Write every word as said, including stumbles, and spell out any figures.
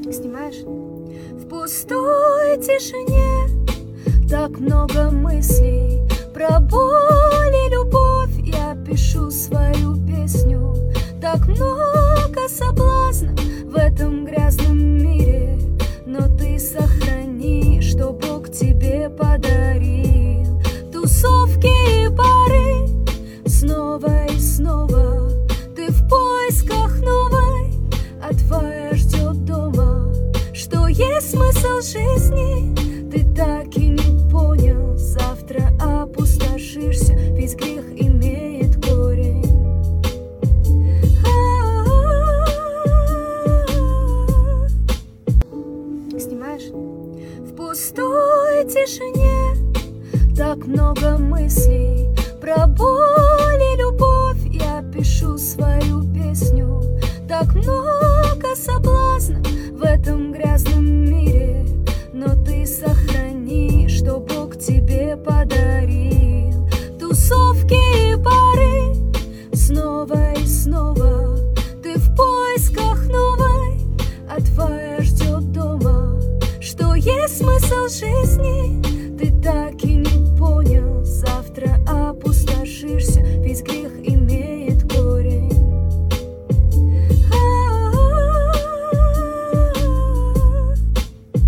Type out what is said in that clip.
Снимаешь? В пустой тишине так много мыслей про боль и любовь. Я пишу свою песню. Так много соблазна в этом грязном мире, но ты сохрани, что Бог тебе подарил. Тусовки и бары снова и снова. Ты в поисках новой, а твоя ждет дома. Что есть смысл жизни, ты так и не понял. Завтра опустошишься, весь грех имеет корень. Снимаешь? В пустой тишине так много мыслей про боль и любовь. Я пишу свою песню. Так много соблазна в этом грязном мире, но ты сохрани, что Бог тебе подарил. Тусовки и бары снова и снова. Ты в поисках новой, а твоя ждет дома. Что есть смысл жить?